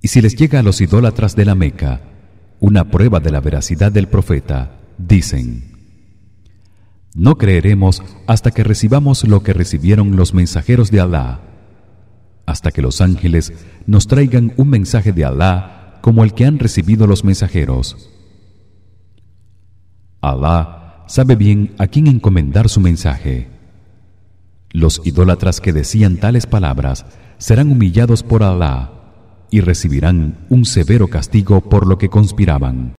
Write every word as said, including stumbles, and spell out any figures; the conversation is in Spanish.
Y si les llega a los idólatras de la Meca una prueba de la veracidad del profeta, dicen: no creeremos hasta que recibamos lo que recibieron los mensajeros de Alá, hasta que los ángeles nos traigan un mensaje de Alá como el que han recibido los mensajeros. Alá sabe bien a quién encomendar su mensaje. Los idólatras que decían tales palabras serán humillados por Alá y recibirán un severo castigo por lo que conspiraban.